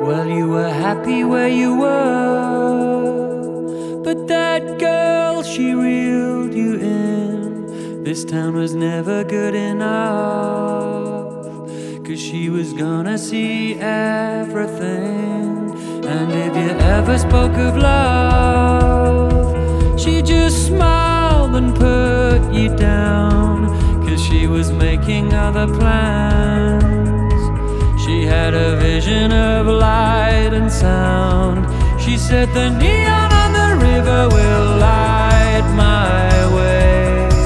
Well, you were happy where you were, but that girl, she reeled you in. This town was never good enough, 'cause she was gonna see everything. And if you ever spoke of love, she just smiled and put you down, 'cause she was making other plans. She had a vision of light and sound. She said the neon on the river will light my way.